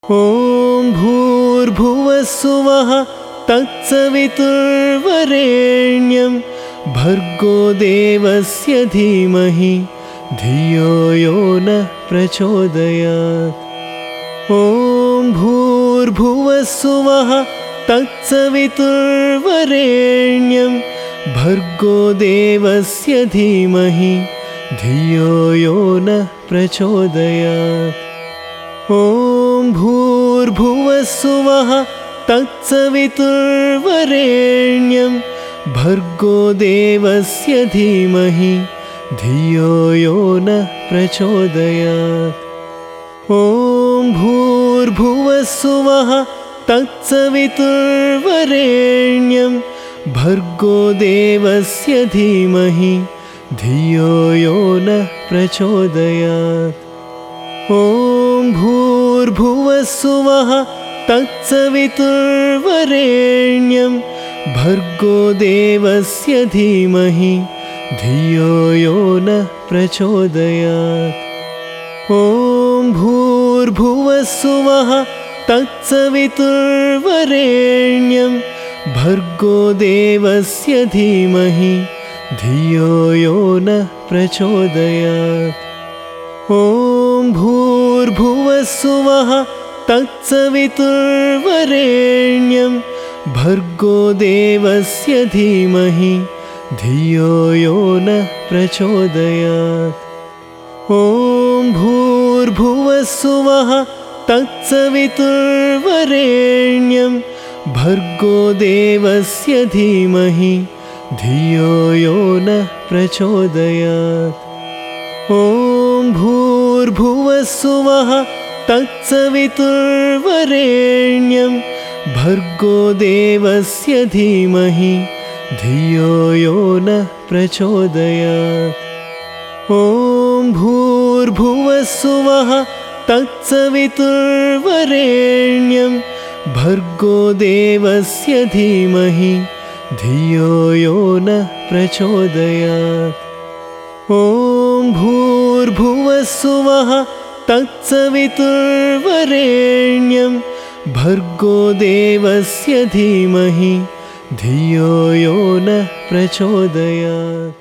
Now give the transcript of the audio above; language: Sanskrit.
ॐ भूर्भुवः स्वः तत्सवितुर्वरेण्यं भर्गो देवस्य धीमहि धियो यो नः प्रचोदयात्। ॐ भूर्भुवः स्वः तत्सवितुर्वरेण्यं भर्गो देवस्य धीमहि धियो यो नः प्रचोदयात्। ॐ भूर्भुवः स्वः तत्सवितुर्वरेण्यं भर्गो देवस्य धीमहि धियो यो नः प्रचोदयात्। ॐ भूर्भुवः स्वः तत्सवितुर्वरेण्यं भर्गो देवस्य धीमहि धियो यो नः प्रचोदयात्। ॐ भूर्भुवः स्वः तत्सवितुर्वरेण्यं भर्गो देवस्य धीमहि धियो यो नः प्रचोदयात्। ॐ भूर्भुवः स्वः तत्सवितुर्वरेण्यं भर्गो देवस्य धीमहि धियो यो नः प्रचोदयात्। ॐ भूर्भुवः स्वः तत्सवितुर्वरेण्यं भर्गो देवस्य धीमहि धियो यो नः प्रचोदयात्। ॐ भूर्भुवः स्वः तत्सवितुर्वरेण्यं भर्गो देवस्य धीमहि धियो यो नः प्रचोदयात्। ॐ भूर्भुवः स्वः तत्सवितुर्वरेण्यं भर्गो देवस्य धीमहि धियो यो नः प्रचोदयात्। ॐ भूर्भुवः स्वः तत्सवितुर्वरेण्यं भर्गो देवस्य धीमहि धियो यो नः प्रचोदयात्। ॐ भूर्भुवः स्वः तत्सवितुर्वरेण्यं भर्गो देवस्य धीमहि धियो यो नः प्रचोदयात्।